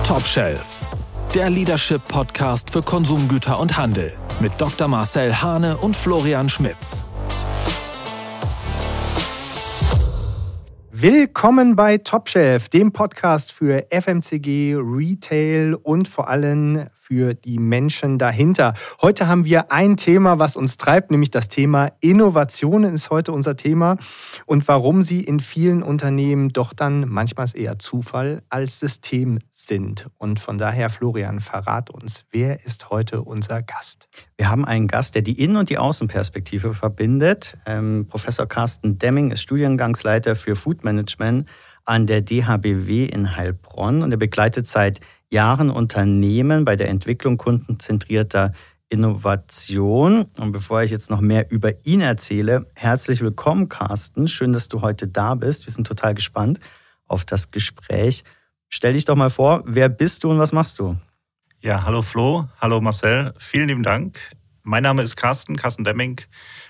Top Shelf, der Leadership-Podcast für Konsumgüter und Handel mit Dr. Marcel Hane und Florian Schmitz. Willkommen bei Top Shelf, dem Podcast für FMCG, Retail und vor allem für die Menschen dahinter. Heute haben wir ein Thema, was uns treibt, nämlich das Thema Innovation ist heute unser Thema und warum sie in vielen Unternehmen doch dann manchmal eher Zufall als System sind. Und von daher, Florian, verrat uns, wer ist heute unser Gast? Wir haben einen Gast, der die Innen- und die Außenperspektive verbindet. Professor Carsten Demming ist Studiengangsleiter für Food Management an der DHBW in Heilbronn und er begleitet seit Jahren Unternehmen bei der Entwicklung kundenzentrierter Innovation. Und bevor ich jetzt noch mehr über ihn erzähle, herzlich willkommen, Carsten. Schön, dass du heute da bist. Wir sind total gespannt auf das Gespräch. Stell dich doch mal vor, wer bist du und was machst du? Ja, hallo Flo, hallo Marcel, vielen lieben Dank. Mein Name ist Carsten Demming,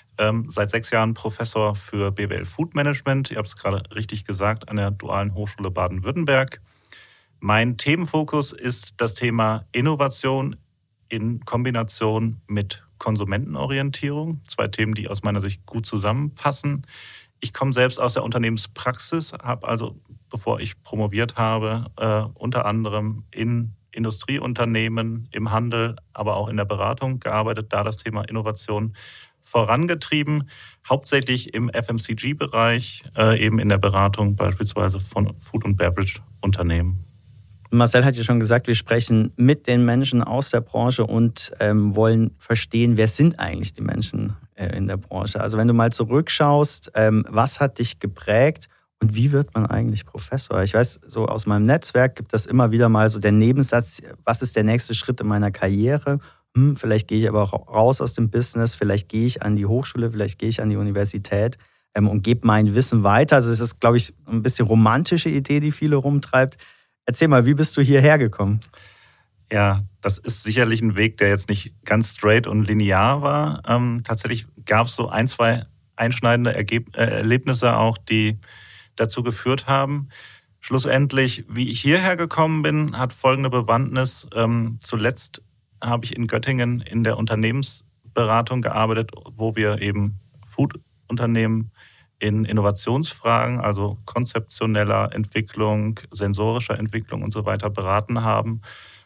seit 6 Jahren Professor für BWL Food Management. Ihr habt es gerade richtig gesagt, an der Dualen Hochschule Baden-Württemberg. Mein Themenfokus ist das Thema Innovation in Kombination mit Konsumentenorientierung. 2 Themen, die aus meiner Sicht gut zusammenpassen. Ich komme selbst aus der Unternehmenspraxis, habe also, bevor ich promoviert habe, unter anderem in Industrieunternehmen, im Handel, aber auch in der Beratung gearbeitet, da das Thema Innovation vorangetrieben, hauptsächlich im FMCG-Bereich, eben in der Beratung beispielsweise von Food- und Beverage-Unternehmen. Marcel hat ja schon gesagt, wir sprechen mit den Menschen aus der Branche und wollen verstehen, wer sind eigentlich die Menschen in der Branche. Also wenn du mal zurückschaust, was hat dich geprägt und wie wird man eigentlich Professor? Ich weiß, so aus meinem Netzwerk gibt es immer wieder mal so den Nebensatz, was ist der nächste Schritt in meiner Karriere? Vielleicht gehe ich aber auch raus aus dem Business, vielleicht gehe ich an die Hochschule, vielleicht gehe ich an die Universität und gebe mein Wissen weiter. Also es ist, glaube ich, ein bisschen romantische Idee, die viele rumtreibt. Erzähl mal, wie bist du hierher gekommen? Ja, das ist sicherlich ein Weg, der jetzt nicht ganz straight und linear war. Tatsächlich gab es so 1, 2 einschneidende Erlebnisse auch, die dazu geführt haben. Schlussendlich, wie ich hierher gekommen bin, hat folgende Bewandtnis. Zuletzt habe ich in Göttingen in der Unternehmensberatung gearbeitet, wo wir eben Food-Unternehmen in Innovationsfragen, also konzeptioneller Entwicklung, sensorischer Entwicklung und so weiter beraten haben.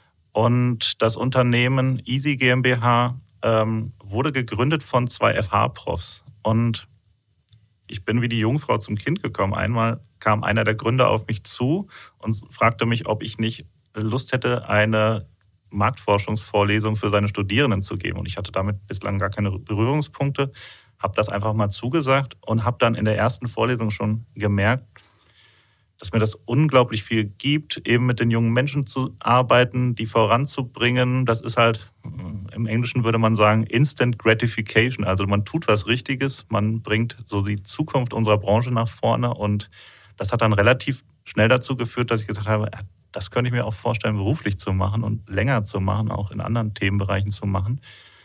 Und das Unternehmen Easy GmbH wurde gegründet von 2 FH-Profs. Und ich bin wie die Jungfrau zum Kind gekommen. Einmal kam einer der Gründer auf mich zu und fragte mich, ob ich nicht Lust hätte, eine Marktforschungsvorlesung für seine Studierenden zu geben. Und ich hatte damit bislang gar keine Berührungspunkte, habe das einfach mal zugesagt und habe dann in der ersten Vorlesung schon gemerkt, dass mir das unglaublich viel gibt, eben mit den jungen Menschen zu arbeiten, die voranzubringen. Das ist halt, im Englischen würde man sagen, Instant Gratification. Also man tut was Richtiges, man bringt so die Zukunft unserer Branche nach vorne. Und das hat dann relativ schnell dazu geführt, dass ich gesagt habe, das könnte ich mir auch vorstellen, beruflich zu machen und länger zu machen, auch in anderen Themenbereichen zu machen.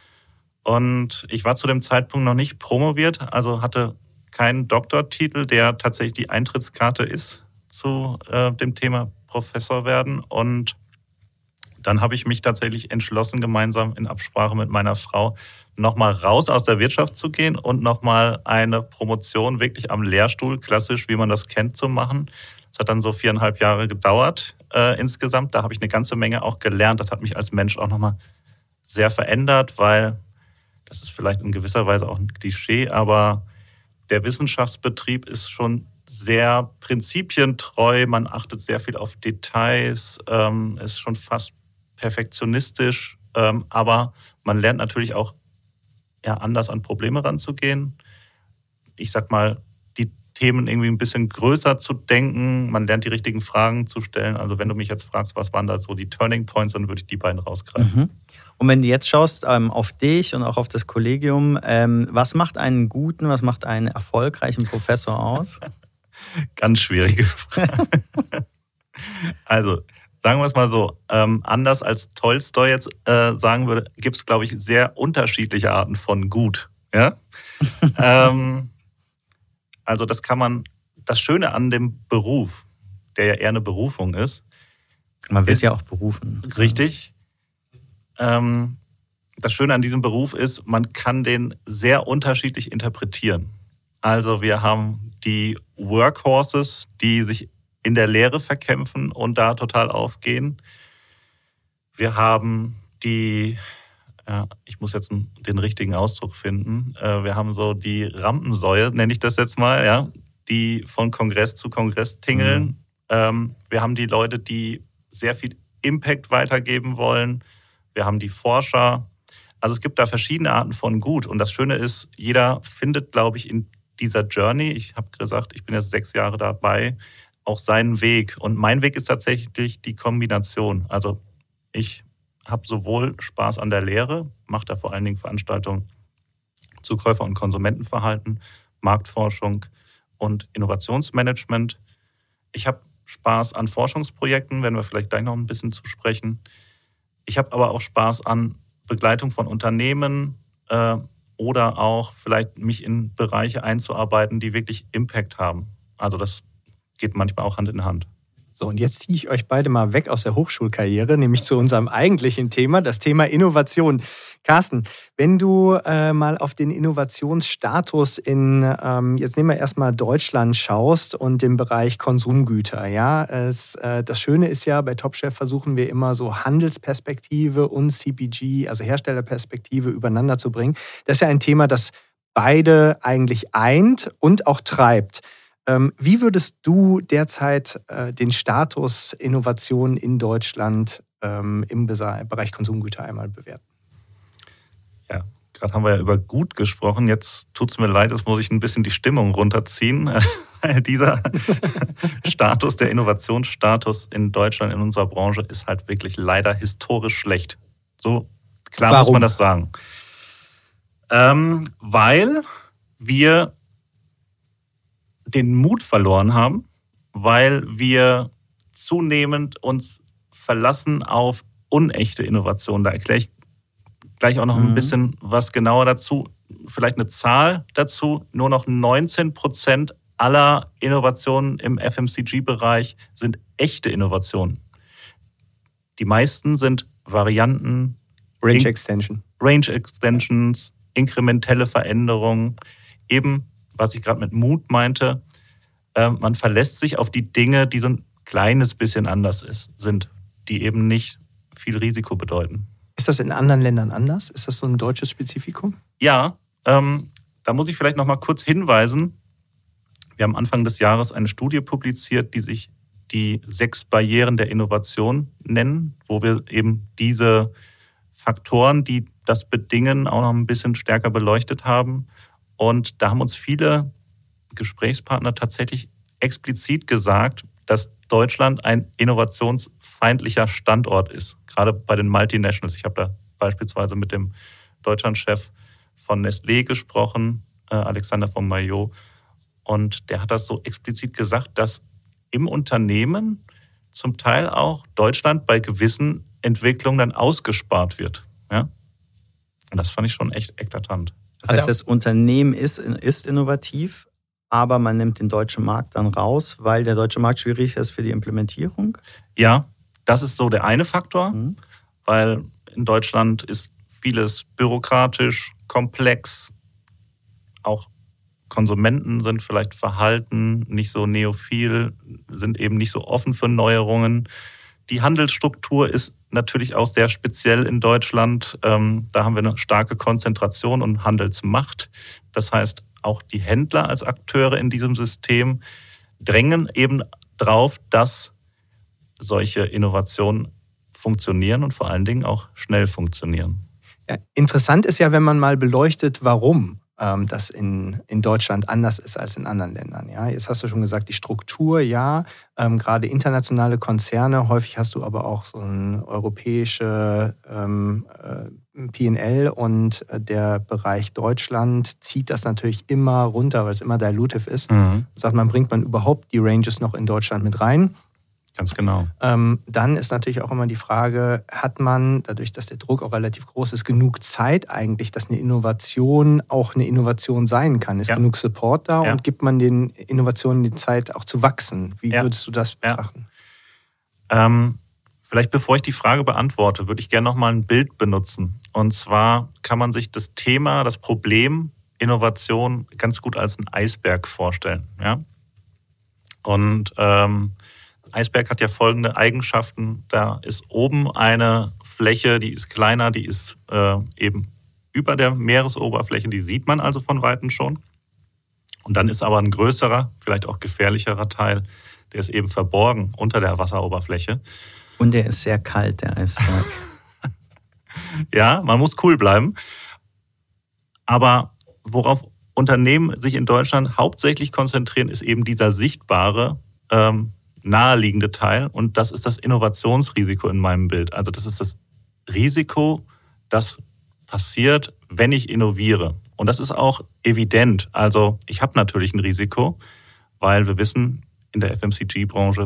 Und ich war zu dem Zeitpunkt noch nicht promoviert, also hatte keinen Doktortitel, der tatsächlich die Eintrittskarte ist zu dem Thema Professor werden. Und dann habe ich mich tatsächlich entschlossen, gemeinsam in Absprache mit meiner Frau nochmal raus aus der Wirtschaft zu gehen und nochmal eine Promotion wirklich am Lehrstuhl, klassisch, wie man das kennt, zu machen. Das hat dann so 4,5 Jahre gedauert insgesamt. Da habe ich eine ganze Menge auch gelernt. Das hat mich als Mensch auch nochmal sehr verändert, weil das ist vielleicht in gewisser Weise auch ein Klischee, aber der Wissenschaftsbetrieb ist schon sehr prinzipientreu. Man achtet sehr viel auf Details, ist schon fast perfektionistisch, aber man lernt natürlich auch anders an Probleme ranzugehen. Ich sag mal, die Themen irgendwie ein bisschen größer zu denken. Man lernt die richtigen Fragen zu stellen. Also wenn du mich jetzt fragst, was waren da so die Turning Points, dann würde ich die beiden rausgreifen. Mhm. Und wenn du jetzt schaust auf dich und auch auf das Kollegium, was macht einen guten, was macht einen erfolgreichen Professor aus? Ganz schwierige Frage. Also, sagen wir es mal so, anders als Tolstoi jetzt sagen würde, gibt es, glaube ich, sehr unterschiedliche Arten von gut. Ja? Also das Schöne an dem Beruf, der ja eher eine Berufung ist, Man wird ja auch berufen. Richtig. Das Schöne an diesem Beruf ist, man kann den sehr unterschiedlich interpretieren. Also wir haben die Workhorses, die sich in der Lehre verkämpfen und da total aufgehen. Wir haben die, ich muss jetzt den richtigen Ausdruck finden, wir haben so die Rampensäue, nenne ich das jetzt mal, ja, die von Kongress zu Kongress tingeln. Wir haben die Leute, die sehr viel Impact weitergeben wollen. Wir haben die Forscher. Also es gibt da verschiedene Arten von Gut. Und das Schöne ist, jeder findet, glaube ich, in dieser Journey, ich habe gesagt, ich bin jetzt 6 Jahre dabei, auch seinen Weg. Und mein Weg ist tatsächlich die Kombination. Also ich habe sowohl Spaß an der Lehre, mache da vor allen Dingen Veranstaltungen zu Käufer- und Konsumentenverhalten, Marktforschung und Innovationsmanagement. Ich habe Spaß an Forschungsprojekten, werden wir vielleicht gleich noch ein bisschen zu sprechen. Ich habe aber auch Spaß an Begleitung von Unternehmen oder auch vielleicht mich in Bereiche einzuarbeiten, die wirklich Impact haben. Also das geht manchmal auch Hand in Hand. So, und jetzt ziehe ich euch beide mal weg aus der Hochschulkarriere, nämlich zu unserem eigentlichen Thema, das Thema Innovation. Carsten, wenn du mal auf den Innovationsstatus in, jetzt nehmen wir erstmal Deutschland schaust und den Bereich Konsumgüter. Ja? Das Schöne ist ja, bei Top Chef versuchen wir immer so Handelsperspektive und CPG, also Herstellerperspektive, übereinander zu bringen. Das ist ja ein Thema, das beide eigentlich eint und auch treibt. Wie würdest du derzeit den Status Innovation in Deutschland im Bereich Konsumgüter einmal bewerten? Ja, gerade haben wir ja über Gut gesprochen. Jetzt tut es mir leid, jetzt muss ich ein bisschen die Stimmung runterziehen. Dieser Status, der Innovationsstatus in Deutschland, in unserer Branche, ist halt wirklich leider historisch schlecht. So klar Warum? Muss man das sagen. Weil wir den Mut verloren haben, weil wir zunehmend uns verlassen auf unechte Innovationen. Da erkläre ich gleich auch noch ein bisschen was genauer dazu. Vielleicht eine Zahl dazu. Nur noch 19% aller Innovationen im FMCG-Bereich sind echte Innovationen. Die meisten sind Varianten, Range Extensions, inkrementelle Veränderungen, eben was ich gerade mit Mut meinte, man verlässt sich auf die Dinge, die so ein kleines bisschen anders sind, die eben nicht viel Risiko bedeuten. Ist das in anderen Ländern anders? Ist das so ein deutsches Spezifikum? Ja, da muss ich vielleicht noch mal kurz hinweisen. Wir haben Anfang des Jahres eine Studie publiziert, die sich die 6 Barrieren der Innovation nennen, wo wir eben diese Faktoren, die das bedingen, auch noch ein bisschen stärker beleuchtet haben. Und da haben uns viele Gesprächspartner tatsächlich explizit gesagt, dass Deutschland ein innovationsfeindlicher Standort ist. Gerade bei den Multinationals. Ich habe da beispielsweise mit dem Deutschlandchef von Nestlé gesprochen, Alexander von Maillot. Und der hat das so explizit gesagt, dass im Unternehmen zum Teil auch Deutschland bei gewissen Entwicklungen dann ausgespart wird. Ja? Und das fand ich schon echt eklatant. Das heißt, das Unternehmen ist innovativ, aber man nimmt den deutschen Markt dann raus, weil der deutsche Markt schwierig ist für die Implementierung? Ja, das ist so der eine Faktor, weil in Deutschland ist vieles bürokratisch, komplex. Auch Konsumenten sind vielleicht verhalten, nicht so neophil, sind eben nicht so offen für Neuerungen. Die Handelsstruktur ist natürlich auch sehr speziell in Deutschland. Da haben wir eine starke Konzentration und Handelsmacht. Das heißt, auch die Händler als Akteure in diesem System drängen eben drauf, dass solche Innovationen funktionieren und vor allen Dingen auch schnell funktionieren. Ja, interessant ist ja, wenn man mal beleuchtet, warum das in Deutschland anders ist als in anderen Ländern. Ja, jetzt hast du schon gesagt, die Struktur, ja, gerade internationale Konzerne, häufig hast du aber auch so ein europäische P&L und der Bereich Deutschland zieht das natürlich immer runter, weil es immer dilutive ist. Sagt man, bringt man überhaupt die Ranges noch in Deutschland mit rein? Ganz genau. Dann ist natürlich auch immer die Frage, hat man, dadurch, dass der Druck auch relativ groß ist, genug Zeit eigentlich, dass eine Innovation auch eine Innovation sein kann? Ist genug Support da und gibt man den Innovationen die Zeit auch zu wachsen? Wie würdest du das betrachten? Vielleicht bevor ich die Frage beantworte, würde ich gerne nochmal ein Bild benutzen. Und zwar kann man sich das Thema, das Problem Innovation ganz gut als einen Eisberg vorstellen. Ja? Und Eisberg hat ja folgende Eigenschaften. Da ist oben eine Fläche, die ist kleiner, die ist eben über der Meeresoberfläche, die sieht man also von Weitem schon. Und dann ist aber ein größerer, vielleicht auch gefährlicherer Teil, der ist eben verborgen unter der Wasseroberfläche. Und der ist sehr kalt, der Eisberg. Ja, man muss cool bleiben. Aber worauf Unternehmen sich in Deutschland hauptsächlich konzentrieren, ist eben dieser sichtbare, naheliegende Teil. Und das ist das Innovationsrisiko in meinem Bild. Also das ist das Risiko, das passiert, wenn ich innoviere. Und das ist auch evident. Also ich habe natürlich ein Risiko, weil wir wissen, in der FMCG-Branche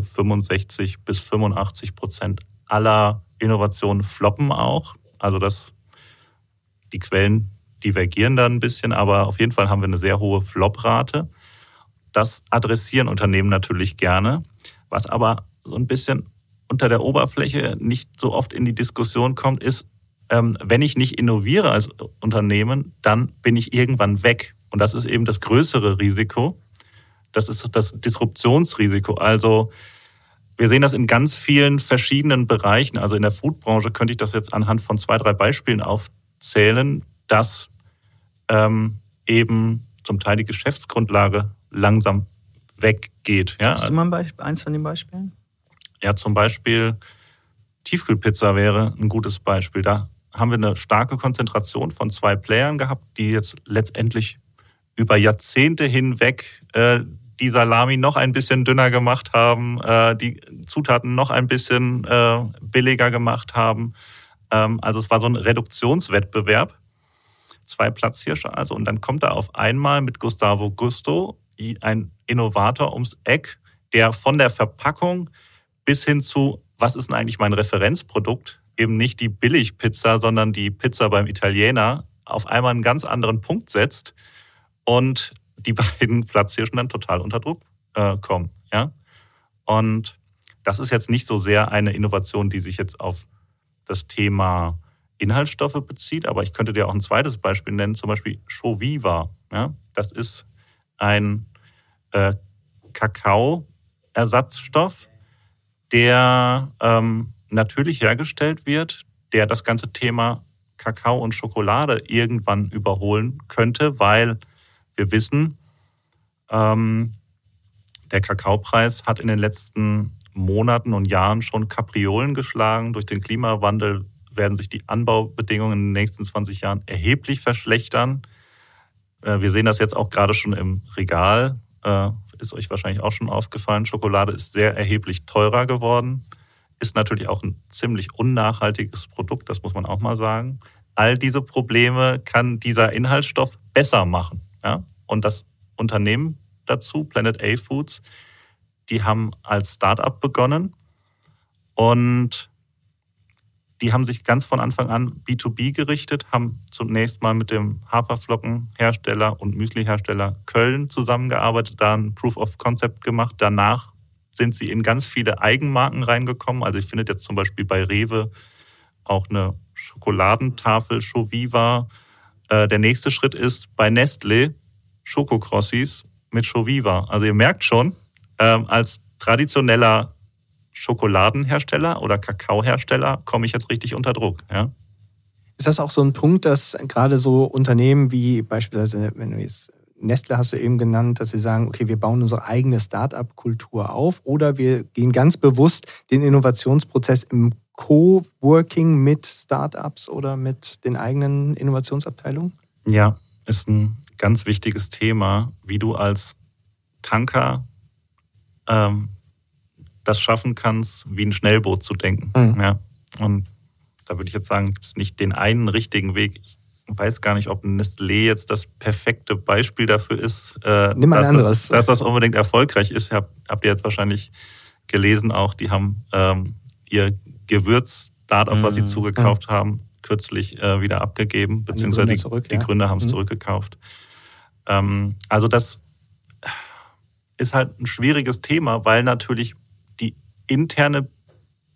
65-85% aller Innovationen floppen auch. Also die Quellen divergieren da ein bisschen, aber auf jeden Fall haben wir eine sehr hohe Flop-Rate. Das adressieren Unternehmen natürlich gerne, was aber so ein bisschen unter der Oberfläche nicht so oft in die Diskussion kommt, ist, wenn ich nicht innoviere als Unternehmen, dann bin ich irgendwann weg. Und das ist eben das größere Risiko. Das ist das Disruptionsrisiko. Also wir sehen das in ganz vielen verschiedenen Bereichen. Also in der Foodbranche könnte ich das jetzt anhand von 2, 3 Beispielen aufzählen, dass eben zum Teil die Geschäftsgrundlage langsam weggeht. Ja? Hast du mal eins von den Beispielen? Ja, zum Beispiel Tiefkühlpizza wäre ein gutes Beispiel. Da haben wir eine starke Konzentration von 2 Playern gehabt, die jetzt letztendlich über Jahrzehnte hinweg die Salami noch ein bisschen dünner gemacht haben, die Zutaten noch ein bisschen billiger gemacht haben. Also es war so ein Reduktionswettbewerb. 2 Platzhirsche also. Und dann kommt da auf einmal mit Gustavo Gusto ein Innovator ums Eck, der von der Verpackung bis hin zu, was ist denn eigentlich mein Referenzprodukt, eben nicht die Billigpizza, sondern die Pizza beim Italiener, auf einmal einen ganz anderen Punkt setzt und die beiden Platzhirschen dann total unter Druck kommen. Ja? Und das ist jetzt nicht so sehr eine Innovation, die sich jetzt auf das Thema Inhaltsstoffe bezieht, aber ich könnte dir auch ein zweites Beispiel nennen, zum Beispiel Shoviva. Ja? Das ist ein Kakaoersatzstoff, der natürlich hergestellt wird, der das ganze Thema Kakao und Schokolade irgendwann überholen könnte, weil wir wissen, der Kakaopreis hat in den letzten Monaten und Jahren schon Kapriolen geschlagen. Durch den Klimawandel werden sich die Anbaubedingungen in den nächsten 20 Jahren erheblich verschlechtern. Wir sehen das jetzt auch gerade schon im Regal. Ist euch wahrscheinlich auch schon aufgefallen. Schokolade ist sehr erheblich teurer geworden. Ist natürlich auch ein ziemlich unnachhaltiges Produkt, das muss man auch mal sagen. All diese Probleme kann dieser Inhaltsstoff besser machen. Ja? Und das Unternehmen dazu, Planet A Foods, die haben als Start-up begonnen und die haben sich ganz von Anfang an B2B gerichtet, haben zunächst mal mit dem Haferflockenhersteller und Müslihersteller Köln zusammengearbeitet, da ein Proof of Concept gemacht. Danach sind sie in ganz viele Eigenmarken reingekommen. Also ich finde jetzt zum Beispiel bei Rewe auch eine Schokoladentafel Shoviva. Der nächste Schritt ist bei Nestlé Schokokrossis mit Shoviva. Also ihr merkt schon, als traditioneller Schokoladenhersteller oder Kakaohersteller komme ich jetzt richtig unter Druck. Ja? Ist das auch so ein Punkt, dass gerade so Unternehmen wie beispielsweise, wenn du jetzt Nestle hast du eben genannt, dass sie sagen, okay, wir bauen unsere eigene Start-up-Kultur auf oder wir gehen ganz bewusst den Innovationsprozess im Co-Working mit Start-ups oder mit den eigenen Innovationsabteilungen? Ja, ist ein ganz wichtiges Thema, wie du als Tanker das schaffen kannst, wie ein Schnellboot zu denken. Mhm. Ja. Und da würde ich jetzt sagen, gibt es nicht den einen richtigen Weg. Ich weiß gar nicht, ob Nestlé jetzt das perfekte Beispiel dafür ist, Nimm ein anderes. Dass das unbedingt erfolgreich ist. Habt ihr jetzt wahrscheinlich gelesen auch, die haben ihr Gewürz-Startup, was sie zugekauft haben, kürzlich wieder abgegeben, beziehungsweise die Gründer haben es zurückgekauft. Also das ist halt ein schwieriges Thema, weil natürlich die interne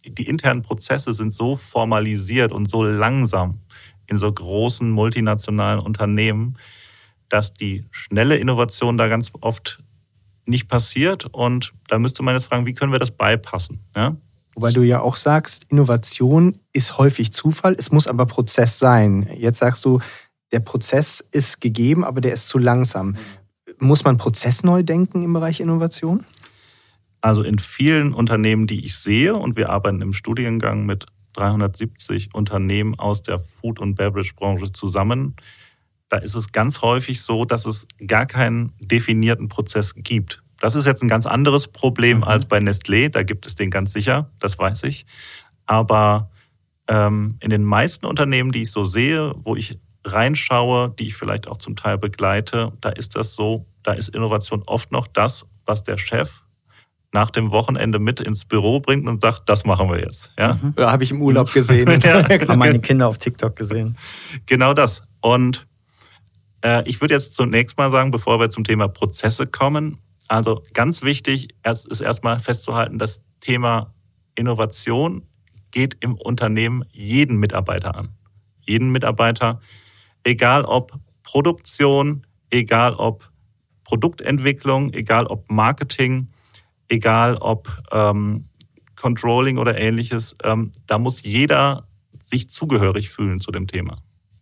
die internen Prozesse sind so formalisiert und so langsam in so großen multinationalen Unternehmen, dass die schnelle Innovation da ganz oft nicht passiert. Und da müsste man jetzt fragen, wie können wir das beipassen? Ja? Wobei du ja auch sagst, Innovation ist häufig Zufall, es muss aber Prozess sein. Jetzt sagst du, der Prozess ist gegeben, aber der ist zu langsam. Muss man Prozess neu denken im Bereich Innovation? Also in vielen Unternehmen, die ich sehe, und wir arbeiten im Studiengang mit 370 Unternehmen aus der Food- und Beverage-Branche zusammen, da ist es ganz häufig so, dass es gar keinen definierten Prozess gibt. Das ist jetzt ein ganz anderes Problem als bei Nestlé. Da gibt es den ganz sicher, das weiß ich. Aber in den meisten Unternehmen, die ich so sehe, wo ich reinschaue, die ich vielleicht auch zum Teil begleite, da ist das so, da ist Innovation oft noch das, was der Chef nach dem Wochenende mit ins Büro bringt und sagt, das machen wir jetzt. Ja? Ja, habe ich im Urlaub gesehen. Ja. Haben meine Kinder auf TikTok gesehen. Genau das. Und ich würde jetzt zunächst mal sagen, bevor wir zum Thema Prozesse kommen, also ganz wichtig ist erstmal festzuhalten, das Thema Innovation geht im Unternehmen jeden Mitarbeiter an. Jeden Mitarbeiter, egal ob Produktion, egal ob Produktentwicklung, egal ob Marketing, egal ob Controlling oder Ähnliches, da muss jeder sich zugehörig fühlen zu dem Thema.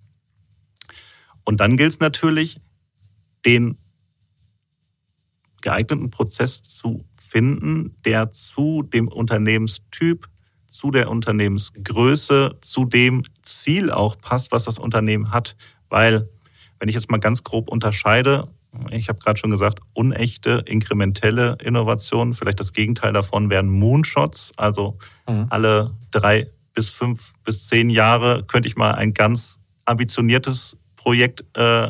Und dann gilt es natürlich, den geeigneten Prozess zu finden, der zu dem Unternehmenstyp, zu der Unternehmensgröße, zu dem Ziel auch passt, was das Unternehmen hat. Weil, wenn ich jetzt mal ganz grob unterscheide, ich habe gerade schon gesagt, unechte, inkrementelle Innovationen, vielleicht das Gegenteil davon wären Moonshots, also alle 3 bis 5 bis 10 Jahre könnte ich mal ein ganz ambitioniertes Projekt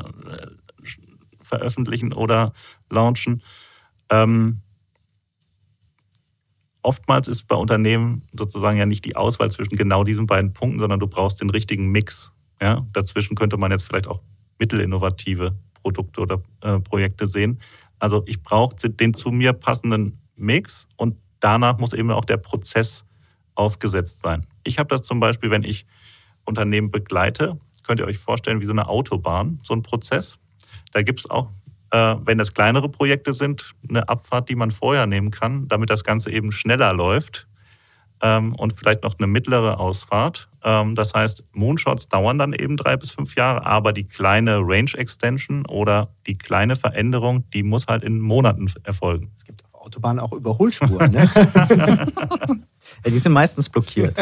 veröffentlichen oder launchen. Oftmals ist bei Unternehmen sozusagen ja nicht die Auswahl zwischen genau diesen beiden Punkten, sondern du brauchst den richtigen Mix. Ja? Dazwischen könnte man jetzt vielleicht auch mittelinnovative Produkte oder Projekte sehen. Also ich brauche den zu mir passenden Mix und danach muss eben auch der Prozess aufgesetzt sein. Ich habe das zum Beispiel, wenn ich Unternehmen begleite, könnt ihr euch vorstellen, wie so eine Autobahn, so ein Prozess. Da gibt es auch, wenn das kleinere Projekte sind, eine Abfahrt, die man vorher nehmen kann, damit das Ganze eben schneller läuft und vielleicht noch eine mittlere Ausfahrt. Das heißt, Moonshots dauern dann eben 3 bis 5 Jahre, aber die kleine Range Extension oder die kleine Veränderung, die muss halt in Monaten erfolgen. Es gibt auf Autobahnen auch Überholspuren, ne? Ja, die sind meistens blockiert.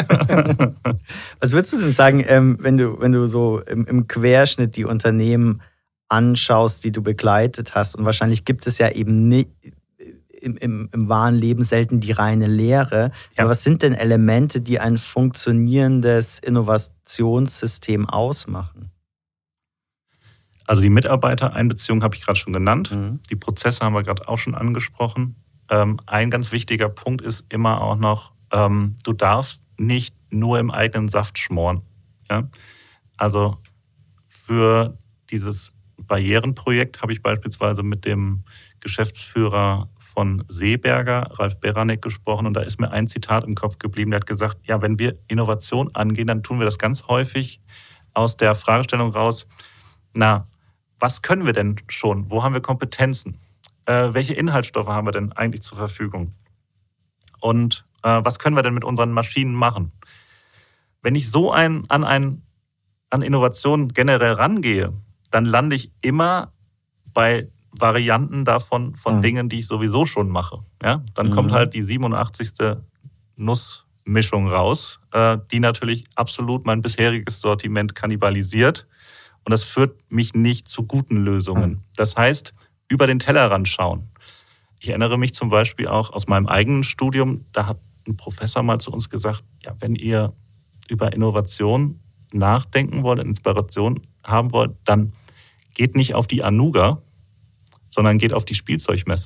Was würdest du denn sagen, wenn du so im Querschnitt die Unternehmen anschaust, die du begleitet hast? Und wahrscheinlich gibt es ja eben nicht im wahren Leben selten die reine Lehre. Ja. Aber was sind denn Elemente, die ein funktionierendes Innovationssystem ausmachen? Also die Mitarbeitereinbeziehung habe ich gerade schon genannt. Die Prozesse haben wir gerade auch schon angesprochen. Ein ganz wichtiger Punkt ist immer auch noch, du darfst nicht nur im eigenen Saft schmoren. Ja? Also für dieses Barrierenprojekt habe ich beispielsweise mit dem Geschäftsführer von Seeberger, Ralf Beranek, gesprochen und da ist mir ein Zitat im Kopf geblieben, der hat gesagt, ja, wenn wir Innovation angehen, dann tun wir das ganz häufig aus der Fragestellung raus, na, was können wir denn schon? Wo haben wir Kompetenzen? Welche Inhaltsstoffe haben wir denn eigentlich zur Verfügung? Und was können wir denn mit unseren Maschinen machen? Wenn ich so an Innovation generell rangehe, dann lande ich immer bei Varianten davon, von Dingen, die ich sowieso schon mache. Ja? Dann kommt halt die 87. Nussmischung raus, die natürlich absolut mein bisheriges Sortiment kannibalisiert. Und das führt mich nicht zu guten Lösungen. Das heißt, über den Tellerrand schauen. Ich erinnere mich zum Beispiel auch aus meinem eigenen Studium, da hat ein Professor mal zu uns gesagt, ja, wenn ihr über Innovation nachdenken wollt, Inspiration haben wollt, dann geht nicht auf die Anuga, sondern geht auf die Spielzeugmesse.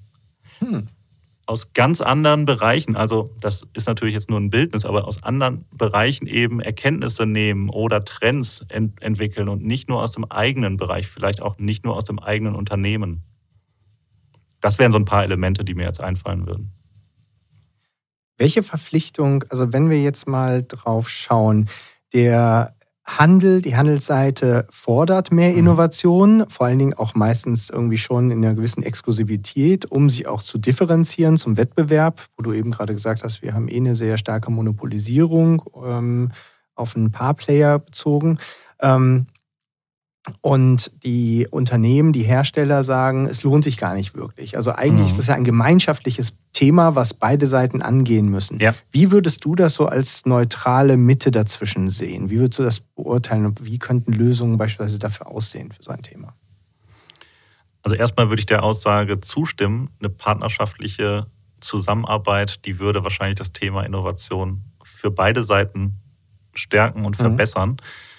Aus ganz anderen Bereichen, also das ist natürlich jetzt nur ein Bildnis, aber aus anderen Bereichen eben Erkenntnisse nehmen oder Trends entwickeln und nicht nur aus dem eigenen Bereich, vielleicht auch nicht nur aus dem eigenen Unternehmen. Das wären so ein paar Elemente, die mir jetzt einfallen würden. Welche Verpflichtung, also wenn wir jetzt mal drauf schauen, der Handel, die Handelsseite fordert mehr Innovation, vor allen Dingen auch meistens irgendwie schon in einer gewissen Exklusivität, um sich auch zu differenzieren zum Wettbewerb, wo du eben gerade gesagt hast, wir haben eine sehr starke Monopolisierung auf ein paar Player bezogen. Und die Unternehmen, die Hersteller sagen, es lohnt sich gar nicht wirklich. Also eigentlich ist das ja ein gemeinschaftliches Thema, was beide Seiten angehen müssen. Ja. Wie würdest du das so als neutrale Mitte dazwischen sehen? Wie würdest du das beurteilen und wie könnten Lösungen beispielsweise dafür aussehen für so ein Thema? Also erstmal würde ich der Aussage zustimmen, eine partnerschaftliche Zusammenarbeit, die würde wahrscheinlich das Thema Innovation für beide Seiten stärken und verbessern.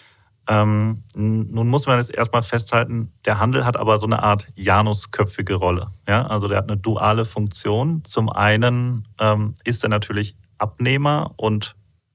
Nun muss man jetzt erstmal festhalten, der Handel hat aber so eine Art Janusköpfige Rolle. Ja? Also der hat eine duale Funktion. Zum einen ist er natürlich Abnehmer und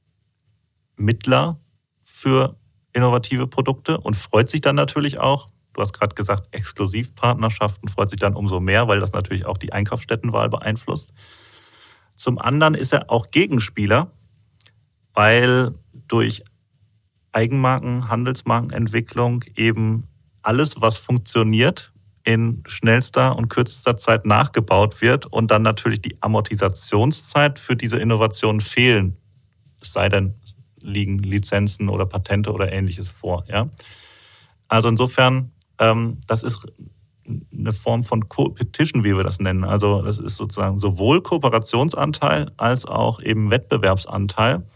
Mittler für innovative Produkte und freut sich dann natürlich auch, du hast gerade gesagt, Exklusivpartnerschaften, freut sich dann umso mehr, weil das natürlich auch die Einkaufsstättenwahl beeinflusst. Zum anderen ist er auch Gegenspieler, weil durch Eigenmarken, Handelsmarkenentwicklung eben alles, was funktioniert, in schnellster und kürzester Zeit nachgebaut wird und dann natürlich die Amortisationszeit für diese Innovationen fehlen. Es sei denn, liegen Lizenzen oder Patente oder Ähnliches vor. Ja? Also insofern, das ist eine Form von Co-Petition, wie wir das nennen. Also das ist sozusagen sowohl Kooperationsanteil als auch eben Wettbewerbsanteil.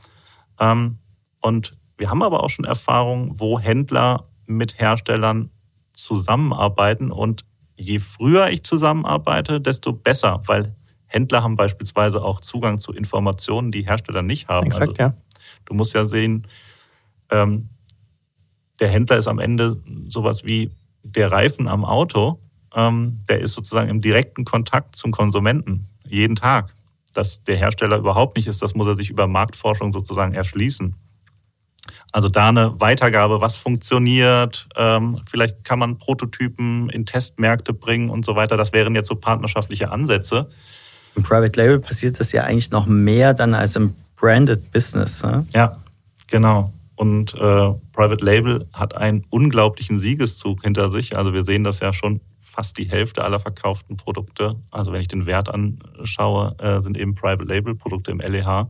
Und wir haben aber auch schon Erfahrungen, wo Händler mit Herstellern zusammenarbeiten. Und je früher ich zusammenarbeite, desto besser, weil Händler haben beispielsweise auch Zugang zu Informationen, die Hersteller nicht haben. Exakt, ja. Du musst ja sehen, der Händler ist am Ende sowas wie der Reifen am Auto. Der ist sozusagen im direkten Kontakt zum Konsumenten jeden Tag. Dass der Hersteller überhaupt nicht ist, das muss er sich über Marktforschung sozusagen erschließen. Also da eine Weitergabe, was funktioniert, vielleicht kann man Prototypen in Testmärkte bringen und so weiter. Das wären jetzt so partnerschaftliche Ansätze. Im Private Label passiert das ja eigentlich noch mehr dann als im Branded Business. Ne? Ja, genau. Und Private Label hat einen unglaublichen Siegeszug hinter sich. Also wir sehen das ja schon, fast die Hälfte aller verkauften Produkte, also wenn ich den Wert anschaue, sind eben Private Label Produkte im LEH.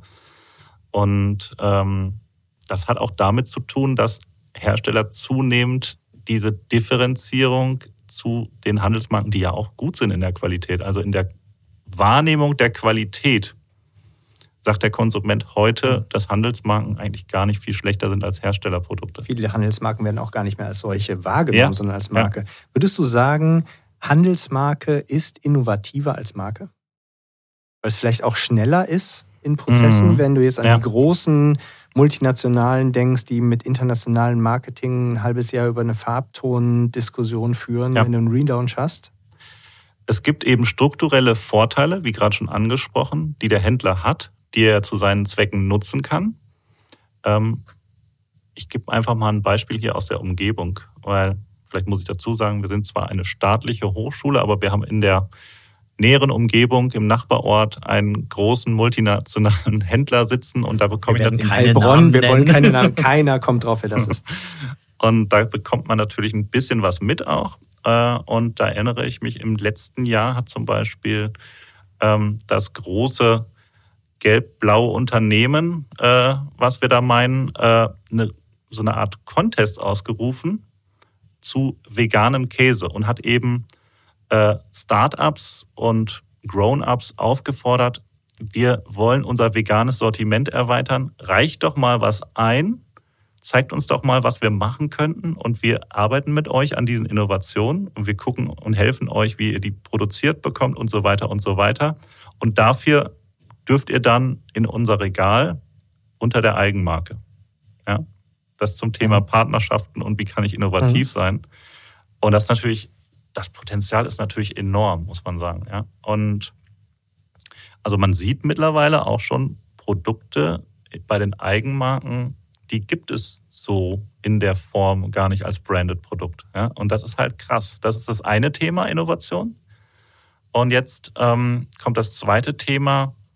Und das hat auch damit zu tun, dass Hersteller zunehmend diese Differenzierung zu den Handelsmarken, die ja auch gut sind in der Qualität, also in der Wahrnehmung der Qualität, sagt der Konsument heute, dass Handelsmarken eigentlich gar nicht viel schlechter sind als Herstellerprodukte. Viele Handelsmarken werden auch gar nicht mehr als solche wahrgenommen, sondern als Marke. Ja. Würdest du sagen, Handelsmarke ist innovativer als Marke? Weil es vielleicht auch schneller ist in Prozessen, wenn du jetzt an die großen Multinationalen denkst, die mit internationalem Marketing ein halbes Jahr über eine Farbton-Diskussion führen, wenn du einen Relaunch hast? Es gibt eben strukturelle Vorteile, wie gerade schon angesprochen, die der Händler hat, die er zu seinen Zwecken nutzen kann. Ich gebe einfach mal ein Beispiel hier aus der Umgebung, weil vielleicht muss ich dazu sagen, wir sind zwar eine staatliche Hochschule, aber wir haben in der näheren Umgebung im Nachbarort einen großen multinationalen Händler sitzen und da bekomme ich dann Heilbronn, wir wollen keine Namen, keiner kommt drauf, wer das ist. Und da bekommt man natürlich ein bisschen was mit auch. Und da erinnere ich mich, im letzten Jahr hat zum Beispiel das große gelb-blaue Unternehmen, was wir da meinen, so eine Art Contest ausgerufen zu veganem Käse und hat eben Start-ups und Grown-ups aufgefordert, wir wollen unser veganes Sortiment erweitern, reicht doch mal was ein, zeigt uns doch mal, was wir machen könnten und wir arbeiten mit euch an diesen Innovationen und wir gucken und helfen euch, wie ihr die produziert bekommt und so weiter und so weiter. Und dafür dürft ihr dann in unser Regal unter der Eigenmarke. Ja? Das zum Thema Partnerschaften und wie kann ich innovativ sein. Und das Potenzial ist natürlich enorm, muss man sagen. Ja? Und also man sieht mittlerweile auch schon Produkte bei den Eigenmarken, die gibt es so in der Form gar nicht als Branded-Produkt. Ja? Und das ist halt krass. Das ist das eine Thema, Innovation. Und jetzt kommt das zweite Thema,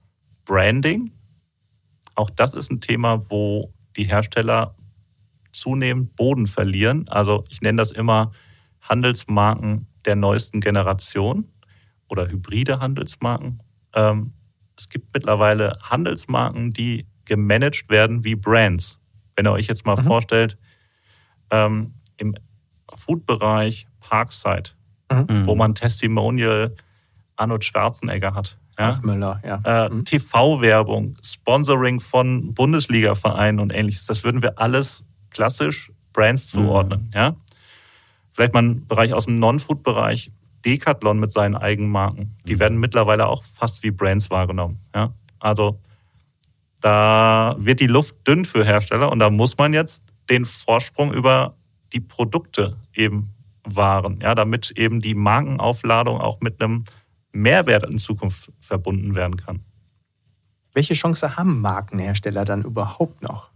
Branding. Auch das ist ein Thema, wo die Hersteller zunehmend Boden verlieren. Also ich nenne das immer Handelsmarken der neuesten Generation oder hybride Handelsmarken. Es gibt mittlerweile Handelsmarken, die gemanagt werden wie Brands. Wenn ihr euch jetzt mal vorstellt, im Food-Bereich Parkside, wo man Testimonial Arnold Schwarzenegger hat. Ja? Müller, ja. TV-Werbung, Sponsoring von Bundesliga-Vereinen und ähnliches. Das würden wir alles klassisch Brands zuordnen. Ja? Vielleicht mal ein Bereich aus dem Non-Food-Bereich, Decathlon mit seinen Eigenmarken. Die werden mittlerweile auch fast wie Brands wahrgenommen. Ja? Also da wird die Luft dünn für Hersteller und da muss man jetzt den Vorsprung über die Produkte eben wahren, ja, damit eben die Markenaufladung auch mit einem Mehrwert in Zukunft verbunden werden kann. Welche Chance haben Markenhersteller dann überhaupt noch?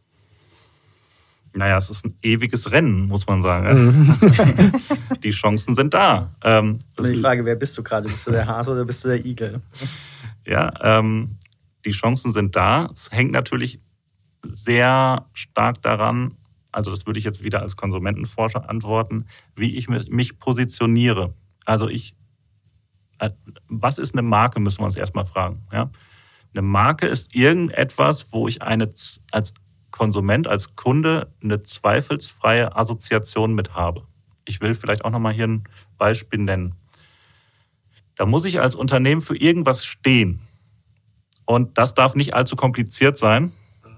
Naja, es ist ein ewiges Rennen, muss man sagen. Die Chancen sind da. Die Frage, wer bist du gerade? Bist du der Hase oder bist du der Igel? Ja, die Chancen sind da. Es hängt natürlich sehr stark daran, also das würde ich jetzt wieder als Konsumentenforscher antworten, wie ich mich positioniere. Also was ist eine Marke, müssen wir uns erstmal fragen. Ja? Eine Marke ist irgendetwas, wo ich als Konsument, als Kunde eine zweifelsfreie Assoziation mit habe. Ich will vielleicht auch nochmal hier ein Beispiel nennen. Da muss ich als Unternehmen für irgendwas stehen. Und das darf nicht allzu kompliziert sein.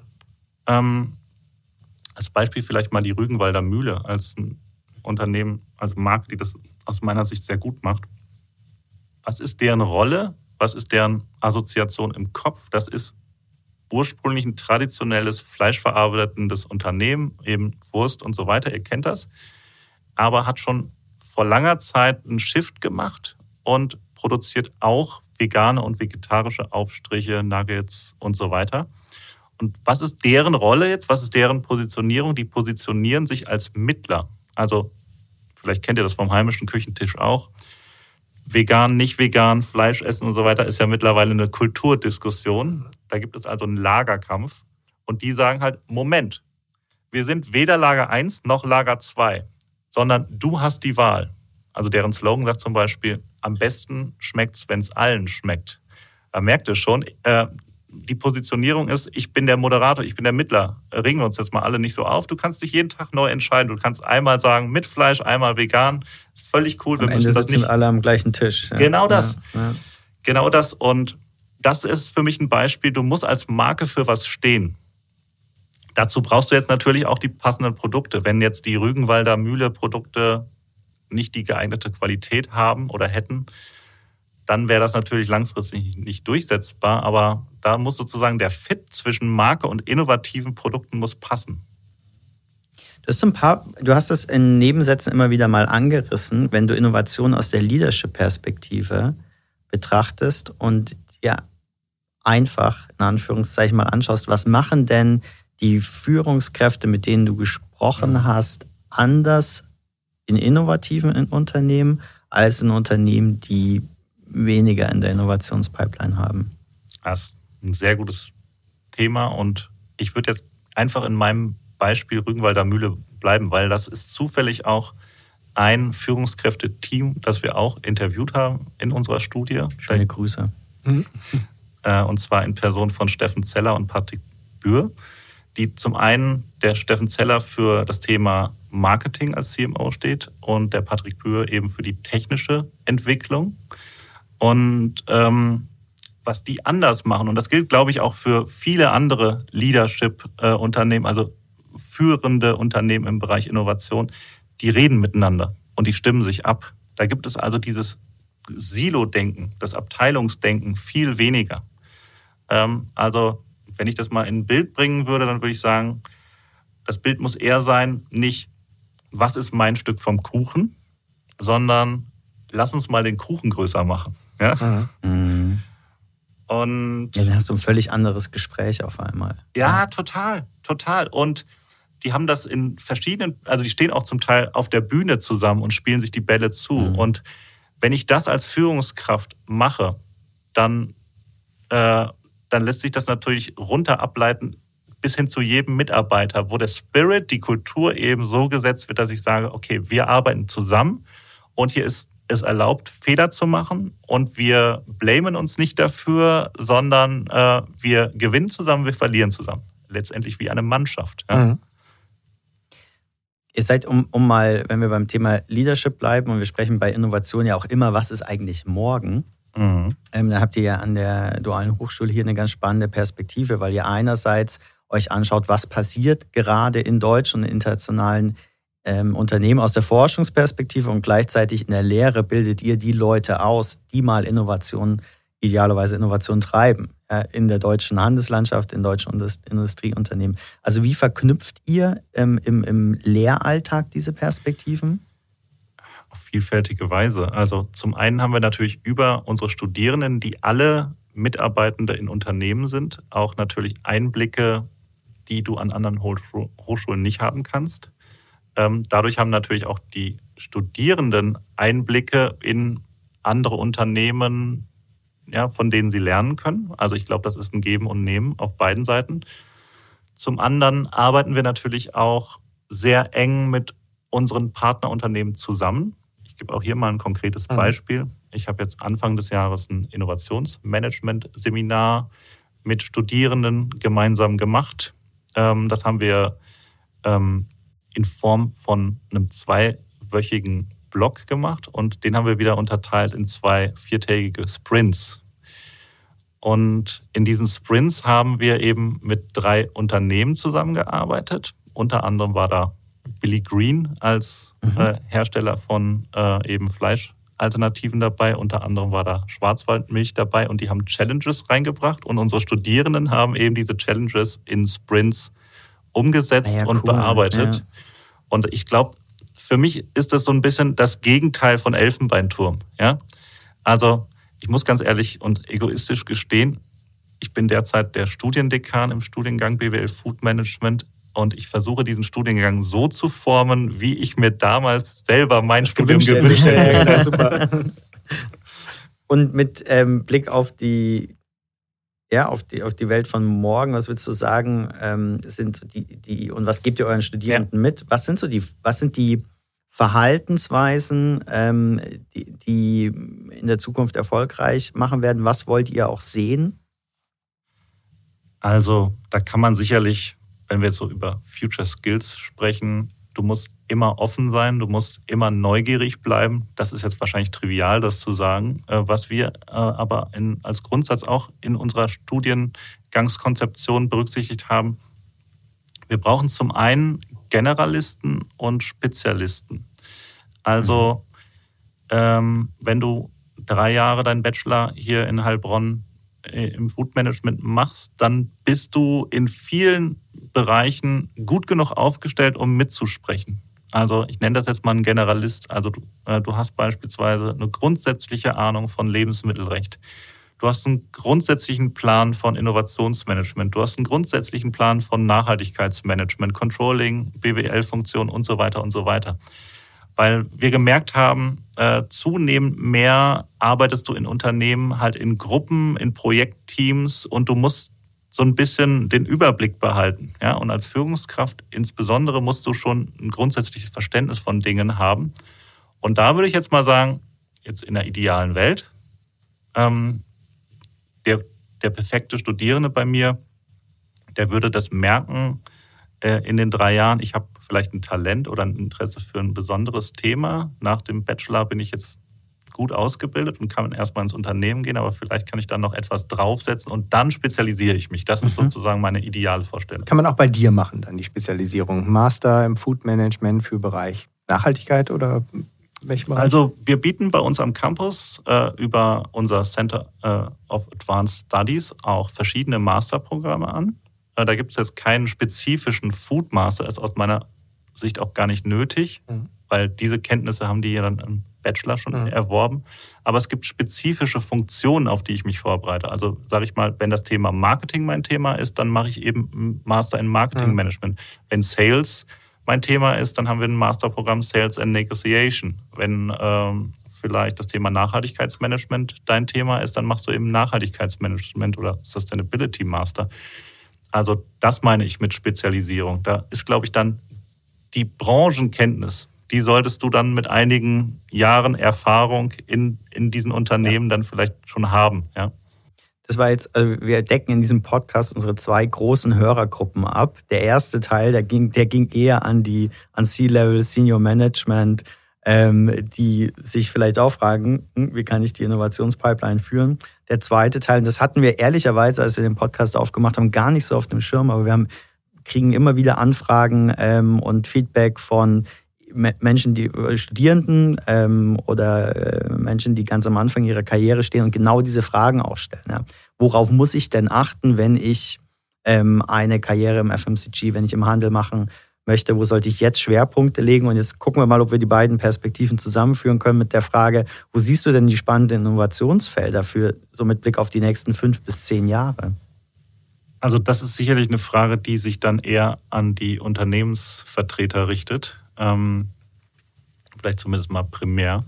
Als Beispiel vielleicht mal die Rügenwalder Mühle als ein Unternehmen, als Marke, die das aus meiner Sicht sehr gut macht. Was ist deren Rolle? Was ist deren Assoziation im Kopf? Das ist ursprünglich ein traditionelles, fleischverarbeitendes Unternehmen, eben Wurst und so weiter, ihr kennt das, aber hat schon vor langer Zeit einen Shift gemacht und produziert auch vegane und vegetarische Aufstriche, Nuggets und so weiter. Und was ist deren Rolle jetzt? Was ist deren Positionierung? Die positionieren sich als Mittler. Also vielleicht kennt ihr das vom heimischen Küchentisch auch. Vegan, nicht vegan, Fleisch essen und so weiter ist ja mittlerweile eine Kulturdiskussion. Da gibt es also einen Lagerkampf. Und die sagen halt, Moment, wir sind weder Lager 1 noch Lager 2, sondern du hast die Wahl. Also deren Slogan sagt zum Beispiel, am besten schmeckt's, wenn es allen schmeckt. Da merkt ihr schon, die Positionierung ist, ich bin der Moderator, ich bin der Mittler. Regen wir uns jetzt mal alle nicht so auf. Du kannst dich jeden Tag neu entscheiden. Du kannst einmal sagen, mit Fleisch, einmal vegan. Ist völlig cool. Am Ende sitzen alle am gleichen Tisch. Ja. Genau das. Ja. Genau das. Und das ist für mich ein Beispiel. Du musst als Marke für was stehen. Dazu brauchst du jetzt natürlich auch die passenden Produkte. Wenn jetzt die Rügenwalder Mühle Produkte nicht die geeignete Qualität haben oder hätten, dann wäre das natürlich langfristig nicht durchsetzbar. Aber da muss sozusagen der Fit zwischen Marke und innovativen Produkten muss passen. Du hast es in Nebensätzen immer wieder mal angerissen, wenn du Innovation aus der Leadership-Perspektive betrachtest und dir einfach, in Anführungszeichen, mal anschaust, was machen denn die Führungskräfte, mit denen du gesprochen hast, anders in innovativen Unternehmen als in Unternehmen, die weniger in der Innovationspipeline haben? Das ist ein sehr gutes Thema und ich würde jetzt einfach in meinem Beispiel Rügenwalder Mühle bleiben, weil das ist zufällig auch ein Führungskräfteteam, das wir auch interviewt haben in unserer Studie. Schöne Grüße. Und zwar in Person von Steffen Zeller und Patrick Bühr, die zum einen der Steffen Zeller für das Thema Marketing als CMO steht und der Patrick Bühr eben für die technische Entwicklung. Und was die anders machen, und das gilt, glaube ich, auch für viele andere Leadership-Unternehmen, also führende Unternehmen im Bereich Innovation, die reden miteinander und die stimmen sich ab. Da gibt es also dieses Silo-Denken, das Abteilungsdenken viel weniger. Also wenn ich das mal in ein Bild bringen würde, dann würde ich sagen, das Bild muss eher sein, nicht, was ist mein Stück vom Kuchen, sondern lass uns mal den Kuchen größer machen. Ja? Mhm. Und ja, dann hast du ein völlig anderes Gespräch auf einmal. Ja, total. Und die haben das in verschiedenen, also die stehen auch zum Teil auf der Bühne zusammen und spielen sich die Bälle zu. Mhm. Und wenn ich das als Führungskraft mache, dann dann lässt sich das natürlich runter ableiten bis hin zu jedem Mitarbeiter, wo der Spirit, die Kultur eben so gesetzt wird, dass ich sage, okay, wir arbeiten zusammen und hier ist es erlaubt, Fehler zu machen und wir blamen uns nicht dafür, sondern wir gewinnen zusammen, wir verlieren zusammen. Letztendlich wie eine Mannschaft. Ja. Mhm. Ihr seid, um mal, wenn wir beim Thema Leadership bleiben und wir sprechen bei Innovation ja auch immer, was ist eigentlich morgen? Mhm. Da habt ihr ja an der Dualen Hochschule hier eine ganz spannende Perspektive, weil ihr einerseits euch anschaut, was passiert gerade in deutschen und internationalen Unternehmen aus der Forschungsperspektive und gleichzeitig in der Lehre bildet ihr die Leute aus, die mal idealerweise Innovation treiben in der deutschen Handelslandschaft, in deutschen Industrieunternehmen. Also wie verknüpft ihr im Lehralltag diese Perspektiven? Auf vielfältige Weise. Also zum einen haben wir natürlich über unsere Studierenden, die alle Mitarbeitende in Unternehmen sind, auch natürlich Einblicke, die du an anderen Hochschulen nicht haben kannst. Dadurch haben natürlich auch die Studierenden Einblicke in andere Unternehmen, ja, von denen sie lernen können. Also ich glaube, das ist ein Geben und Nehmen auf beiden Seiten. Zum anderen arbeiten wir natürlich auch sehr eng mit unseren Partnerunternehmen zusammen. Ich gebe auch hier mal ein konkretes Beispiel. Ich habe jetzt Anfang des Jahres ein Innovationsmanagement-Seminar mit Studierenden gemeinsam gemacht. Das haben wir in Form von einem 2-wöchigen Block gemacht und den haben wir wieder unterteilt in 2 4-tägige Sprints. Und in diesen Sprints haben wir eben mit 3 Unternehmen zusammengearbeitet. Unter anderem war da Billy Green als Hersteller von eben Fleischalternativen dabei. Unter anderem war da Schwarzwaldmilch dabei und die haben Challenges reingebracht und unsere Studierenden haben eben diese Challenges in Sprints umgesetzt und bearbeitet. Ja. Und ich glaube, für mich ist das so ein bisschen das Gegenteil von Elfenbeinturm. Ja? Also ich muss ganz ehrlich und egoistisch gestehen, ich bin derzeit der Studiendekan im Studiengang BWL Food Management und ich versuche diesen Studiengang so zu formen, wie ich mir damals selber mein Studium gewünscht hätte. Ja, super. Und mit Blick auf die Welt von morgen, was würdest du sagen, sind die und was gebt ihr euren Studierenden mit? Was sind die Verhaltensweisen, die in der Zukunft erfolgreich machen werden? Was wollt ihr auch sehen? Also, da kann man sicherlich, wenn wir jetzt so über Future Skills sprechen, du musst immer offen sein, du musst immer neugierig bleiben. Das ist jetzt wahrscheinlich trivial, das zu sagen. Was wir aber als Grundsatz auch in unserer Studiengangskonzeption berücksichtigt haben, wir brauchen zum einen Generalisten und Spezialisten. Also, wenn du 3 Jahre deinen Bachelor hier in Heilbronn im Food Management machst, dann bist du in vielen Bereichen gut genug aufgestellt, um mitzusprechen. Also ich nenne das jetzt mal einen Generalist. Also du hast beispielsweise eine grundsätzliche Ahnung von Lebensmittelrecht. Du hast einen grundsätzlichen Plan von Innovationsmanagement. Du hast einen grundsätzlichen Plan von Nachhaltigkeitsmanagement, Controlling, BWL-Funktion und so weiter und so weiter. Weil wir gemerkt haben, zunehmend mehr arbeitest du in Unternehmen halt in Gruppen, in Projektteams und du musst so ein bisschen den Überblick behalten. Ja? Und als Führungskraft insbesondere musst du schon ein grundsätzliches Verständnis von Dingen haben. Und da würde ich jetzt mal sagen, jetzt in der idealen Welt, der perfekte Studierende bei mir, der würde das merken in den 3 Jahren, ich habe vielleicht ein Talent oder ein Interesse für ein besonderes Thema. Nach dem Bachelor bin ich jetzt gut ausgebildet und kann erstmal ins Unternehmen gehen, aber vielleicht kann ich dann noch etwas draufsetzen und dann spezialisiere ich mich. Das ist sozusagen meine ideale Vorstellung. Kann man auch bei dir machen, dann die Spezialisierung? Master im Food Management für Bereich Nachhaltigkeit oder welchen Bereich? Also wir bieten bei uns am Campus über unser Center of Advanced Studies auch verschiedene Masterprogramme an. Da gibt es jetzt keinen spezifischen Food Master, ist aus meiner Sicht auch gar nicht nötig, weil diese Kenntnisse haben die ja dann im Bachelor schon erworben. Aber es gibt spezifische Funktionen, auf die ich mich vorbereite. Also sage ich mal, wenn das Thema Marketing mein Thema ist, dann mache ich eben einen Master in Marketing Management. Wenn Sales mein Thema ist, dann haben wir ein Masterprogramm Sales and Negotiation. Wenn vielleicht das Thema Nachhaltigkeitsmanagement dein Thema ist, dann machst du eben Nachhaltigkeitsmanagement oder Sustainability Master. Also das meine ich mit Spezialisierung. Da ist, glaube ich, dann die Branchenkenntnis, die solltest du dann mit einigen Jahren Erfahrung in diesen Unternehmen dann vielleicht schon haben. Ja? Das war jetzt, also wir decken in diesem Podcast unsere 2 großen Hörergruppen ab. Der erste Teil, der ging eher an C-Level, Senior Management, die sich vielleicht auch fragen, wie kann ich die Innovationspipeline führen? Der zweite Teil, und das hatten wir ehrlicherweise, als wir den Podcast aufgemacht haben, gar nicht so auf dem Schirm, aber wir kriegen immer wieder Anfragen und Feedback von Menschen, die Studierenden oder Menschen, die ganz am Anfang ihrer Karriere stehen und genau diese Fragen auch stellen. Ja. Worauf muss ich denn achten, wenn ich eine Karriere im FMCG, wenn ich im Handel machen möchte? Wo sollte ich jetzt Schwerpunkte legen? Und jetzt gucken wir mal, ob wir die beiden Perspektiven zusammenführen können mit der Frage, wo siehst du denn die spannenden Innovationsfelder für so mit Blick auf die nächsten 5 bis 10 Jahre? Also das ist sicherlich eine Frage, die sich dann eher an die Unternehmensvertreter richtet. Vielleicht zumindest mal primär.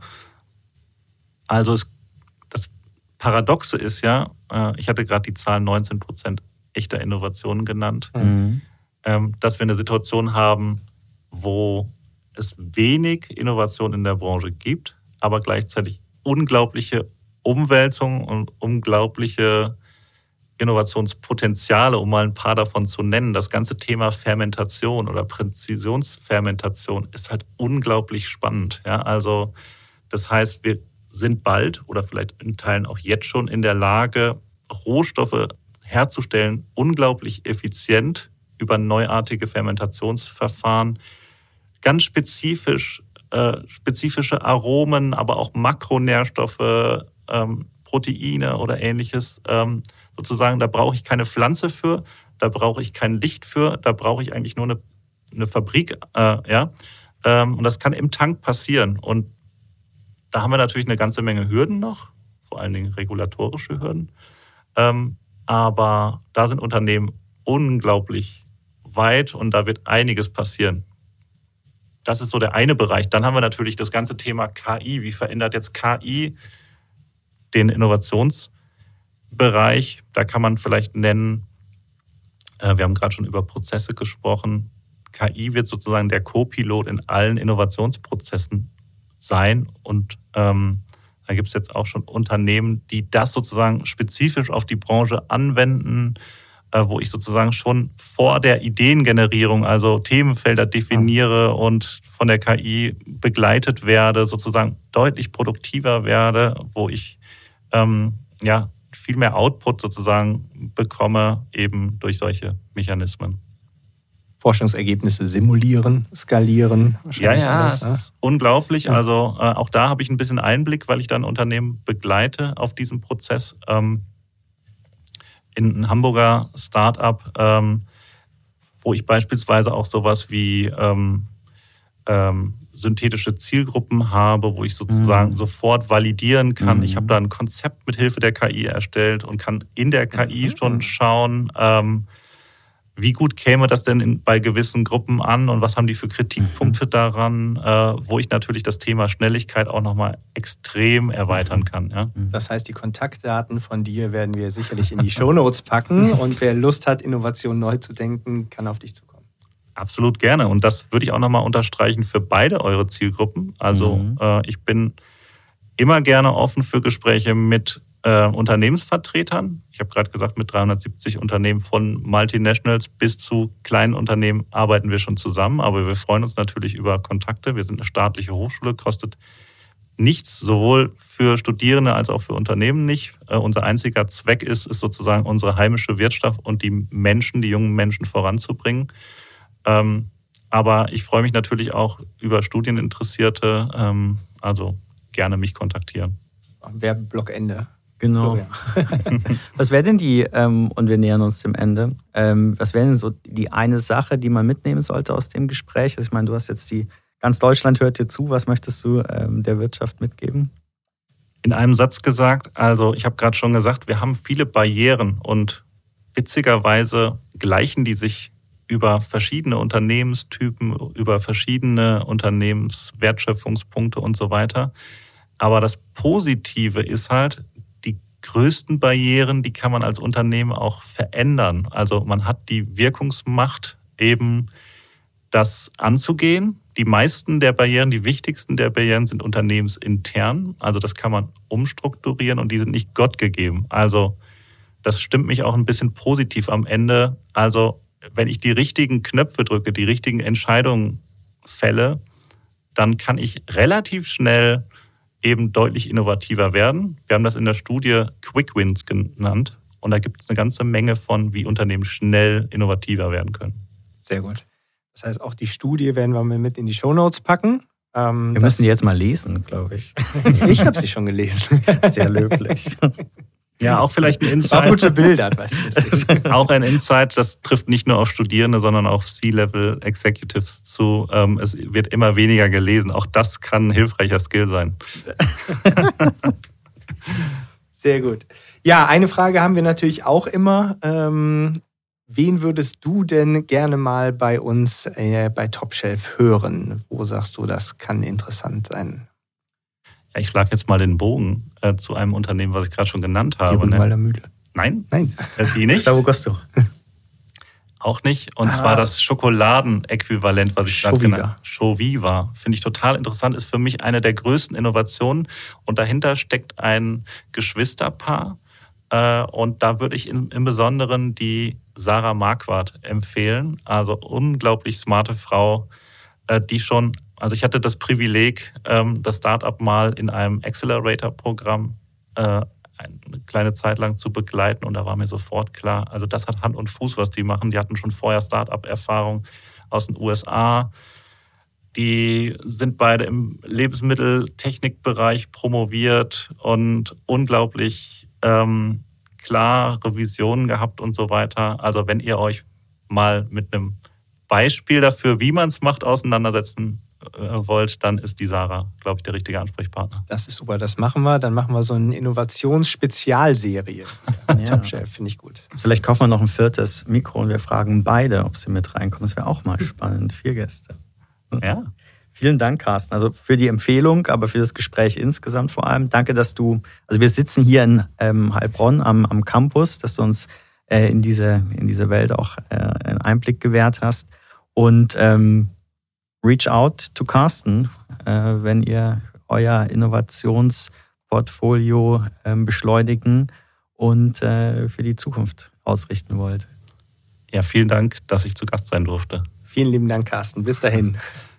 Also das Paradoxe ist ja, ich hatte gerade die Zahl 19% echter Innovationen genannt, dass wir eine Situation haben, wo es wenig Innovation in der Branche gibt, aber gleichzeitig unglaubliche Umwälzungen und unglaubliche Innovationspotenziale, um mal ein paar davon zu nennen. Das ganze Thema Fermentation oder Präzisionsfermentation ist halt unglaublich spannend. Ja, also das heißt, wir sind bald oder vielleicht in Teilen auch jetzt schon in der Lage, Rohstoffe herzustellen, unglaublich effizient über neuartige Fermentationsverfahren, ganz spezifische Aromen, aber auch Makronährstoffe, Proteine oder Ähnliches. Sozusagen, da brauche ich keine Pflanze für, da brauche ich kein Licht für, da brauche ich eigentlich nur eine Fabrik. Und das kann im Tank passieren. Und da haben wir natürlich eine ganze Menge Hürden noch, vor allen Dingen regulatorische Hürden. Aber da sind Unternehmen unglaublich weit und da wird einiges passieren. Das ist so der eine Bereich. Dann haben wir natürlich das ganze Thema KI. Wie verändert jetzt KI den Innovationsbereich? Da kann man vielleicht nennen, wir haben gerade schon über Prozesse gesprochen. KI wird sozusagen der Co-Pilot in allen Innovationsprozessen sein. Und da gibt es jetzt auch schon Unternehmen, die das sozusagen spezifisch auf die Branche anwenden, wo ich sozusagen schon vor der Ideengenerierung, also Themenfelder definiere und von der KI begleitet werde, sozusagen deutlich produktiver werde, wo ich viel mehr Output sozusagen bekomme, eben durch solche Mechanismen. Forschungsergebnisse simulieren, skalieren. Ja, es ist unglaublich. Ja. Also auch da habe ich ein bisschen Einblick, weil ich dann Unternehmen begleite auf diesem Prozess. In ein Hamburger Start-up, wo ich beispielsweise auch sowas wie synthetische Zielgruppen habe, wo ich sozusagen sofort validieren kann. Ich habe da ein Konzept mit Hilfe der KI erstellt und kann in der KI schon schauen, wie gut käme das denn bei gewissen Gruppen an und was haben die für Kritikpunkte daran, wo ich natürlich das Thema Schnelligkeit auch nochmal extrem erweitern kann. Ja? Das heißt, die Kontaktdaten von dir werden wir sicherlich in die Shownotes packen und wer Lust hat, Innovation neu zu denken, kann auf dich zukommen. Absolut gerne und das würde ich auch nochmal unterstreichen für beide eure Zielgruppen. Also ich bin immer gerne offen für Gespräche mit Unternehmensvertretern. Ich habe gerade gesagt, mit 370 Unternehmen von Multinationals bis zu kleinen Unternehmen arbeiten wir schon zusammen. Aber wir freuen uns natürlich über Kontakte. Wir sind eine staatliche Hochschule, kostet nichts, sowohl für Studierende als auch für Unternehmen nicht. Unser einziger Zweck ist sozusagen unsere heimische Wirtschaft und die Menschen, die jungen Menschen voranzubringen. Aber ich freue mich natürlich auch über Studieninteressierte, also gerne mich kontaktieren. Werbeblockende. Genau. Was wäre denn und wir nähern uns dem Ende, was wäre denn so die eine Sache, die man mitnehmen sollte aus dem Gespräch? Also ich meine, du hast jetzt ganz Deutschland hört dir zu, was möchtest du der Wirtschaft mitgeben? In einem Satz gesagt, also ich habe gerade schon gesagt, wir haben viele Barrieren und witzigerweise gleichen die sich über verschiedene Unternehmenstypen, über verschiedene Unternehmenswertschöpfungspunkte und so weiter. Aber das Positive ist halt, die größten Barrieren, die kann man als Unternehmen auch verändern. Also man hat die Wirkungsmacht, eben das anzugehen. Die meisten der Barrieren, die wichtigsten der Barrieren sind unternehmensintern. Also das kann man umstrukturieren und die sind nicht Gott gegeben. Also das stimmt mich auch ein bisschen positiv am Ende. Also wenn ich die richtigen Knöpfe drücke, die richtigen Entscheidungen fälle, dann kann ich relativ schnell eben deutlich innovativer werden. Wir haben das in der Studie Quick Wins genannt. Und da gibt es eine ganze Menge von, wie Unternehmen schnell innovativer werden können. Sehr gut. Das heißt, auch die Studie werden wir mit in die Shownotes packen. Wir müssen die jetzt mal lesen, glaube ich. Ich habe sie schon gelesen. Sehr löblich. Ja, auch vielleicht ein Insight. War gute Bilder, weißt du. Auch ein Insight, das trifft nicht nur auf Studierende, sondern auch auf C-Level-Executives zu. Es wird immer weniger gelesen. Auch das kann ein hilfreicher Skill sein. Sehr gut. Ja, eine Frage haben wir natürlich auch immer. Wen würdest du denn gerne mal bei uns bei Top Shelf hören? Wo sagst du, das kann interessant sein? Ja, ich schlage jetzt mal den Bogen zu einem Unternehmen, was ich gerade schon genannt habe. Die Rügenwalder Mühle. Nein, Nein. Die nicht. Gustavo Gusto. Auch nicht. Und zwar das Schokoladenäquivalent, was ich gerade genannt habe. Shoviva. Finde ich total interessant. Ist für mich eine der größten Innovationen. Und dahinter steckt ein Geschwisterpaar. Und da würde ich im Besonderen die Sarah Marquardt empfehlen. Also unglaublich smarte Frau, die schon, also ich hatte das Privileg, das Startup mal in einem Accelerator-Programm eine kleine Zeit lang zu begleiten. Und da war mir sofort klar, also das hat Hand und Fuß, was die machen. Die hatten schon vorher Startup-Erfahrung aus den USA. Die sind beide im Lebensmitteltechnikbereich promoviert und unglaublich klare Visionen gehabt und so weiter. Also wenn ihr euch mal mit einem Beispiel dafür, wie man es macht, auseinandersetzen wollt, dann ist die Sarah, glaube ich, der richtige Ansprechpartner. Das ist super, das machen wir. Dann machen wir so eine Innovationsspezialserie. Ja. Top Chef, finde ich gut. Vielleicht kaufen wir noch ein 4. Mikro und wir fragen beide, ob sie mit reinkommen. Das wäre auch mal spannend. 4 Gäste. Ja. Vielen Dank, Carsten. Also für die Empfehlung, aber für das Gespräch insgesamt vor allem. Danke, dass du, also wir sitzen hier in Heilbronn am Campus, dass du uns in diese Welt auch einen Einblick gewährt hast. Und reach out to Carsten, wenn ihr euer Innovationsportfolio beschleunigen und für die Zukunft ausrichten wollt. Ja, vielen Dank, dass ich zu Gast sein durfte. Vielen lieben Dank, Carsten. Bis dahin.